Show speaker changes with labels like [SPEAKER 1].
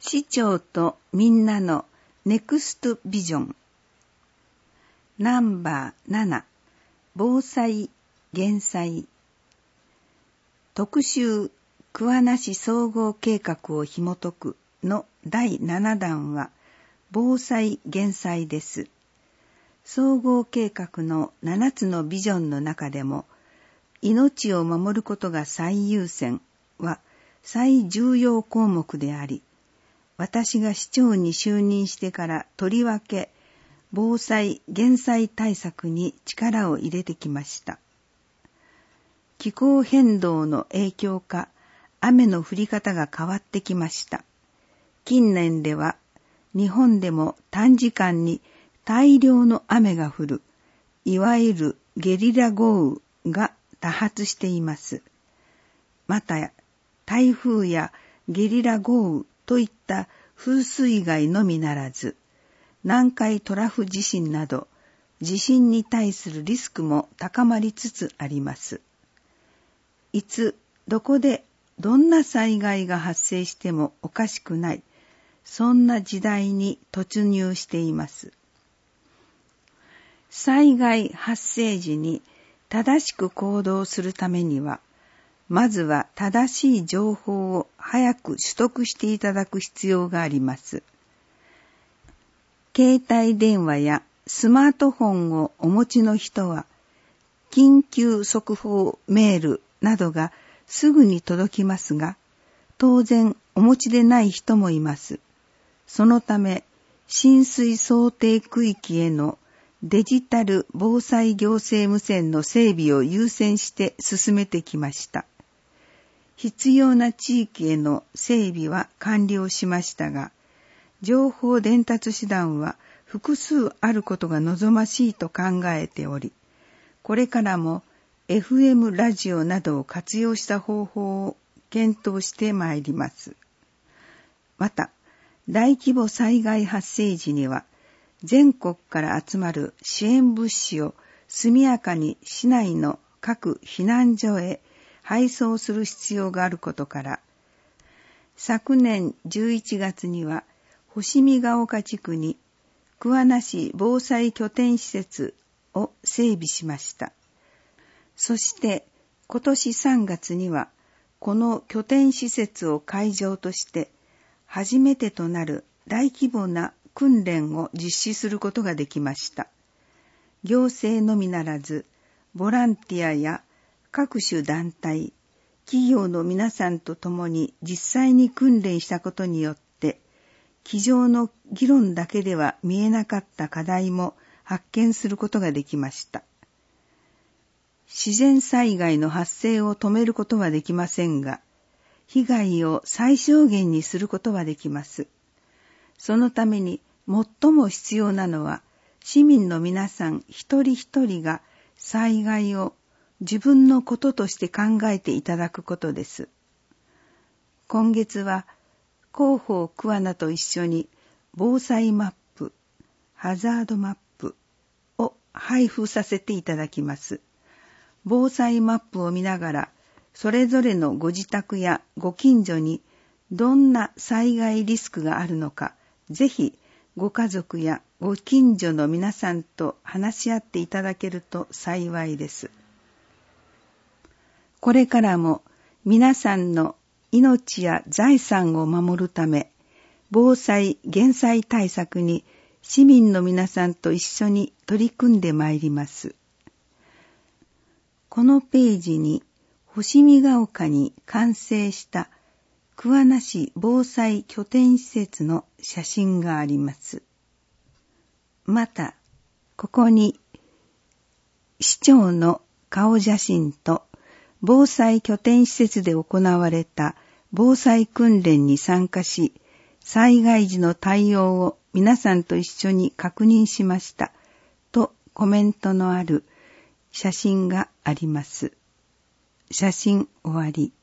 [SPEAKER 1] 市長とみんなのネクストビジョン。ナンバー7、防災・減災。特集、桑名市総合計画を紐解くの第7弾は、防災・減災です。総合計画の7つのビジョンの中でも、命を守ることが最優先は最重要項目であり、私が市長に就任してからとりわけ防災・減災対策に力を入れてきました。気候変動の影響か、雨の降り方が変わってきました。近年では日本でも短時間に大量の雨が降る、いわゆるゲリラ豪雨が多発しています。また、台風やゲリラ豪雨といった風水害のみならず、南海トラフ地震など、地震に対するリスクも高まりつつあります。いつ、どこで、どんな災害が発生してもおかしくない、そんな時代に突入しています。災害発生時に正しく行動するためには、まずは正しい情報を早く取得していただく必要があります。携帯電話やスマートフォンをお持ちの人は、緊急速報メールなどがすぐに届きますが、当然お持ちでない人もいます。そのため、浸水想定区域へのデジタル防災行政無線の整備を優先して進めてきました。必要な地域への整備は完了しましたが、情報伝達手段は複数あることが望ましいと考えており、これからも FM ラジオなどを活用した方法を検討してまいります。また、大規模災害発生時には、全国から集まる支援物資を速やかに市内の各避難所へ配送する必要があることから、昨年11月には星見ヶ丘地区に桑名市防災拠点施設を整備しました。そして今年3月にはこの拠点施設を会場として初めてとなる大規模な訓練を実施することができました。行政のみならず、ボランティアや各種団体、企業の皆さんと共に実際に訓練したことによって、机上の議論だけでは見えなかった課題も発見することができました。自然災害の発生を止めることはできませんが、被害を最小限にすることはできます。そのために最も必要なのは、市民の皆さん一人一人が災害を自分のこととして考えていただくことです。今月は広報桑名と一緒に防災マップ、ハザードマップを配布させていただきます。防災マップを見ながら、それぞれのご自宅やご近所にどんな災害リスクがあるのか、ぜひご家族やご近所の皆さんと話し合っていただけると幸いです。これからも皆さんの命や財産を守るため、防災・減災対策に市民の皆さんと一緒に取り組んでまいります。このページに星見ヶ丘に完成した桑名市防災拠点施設の写真があります。また、ここに市長の顔写真と防災拠点施設で行われた防災訓練に参加し、災害時の対応を皆さんと一緒に確認しましたとコメントのある写真があります。写真終わり。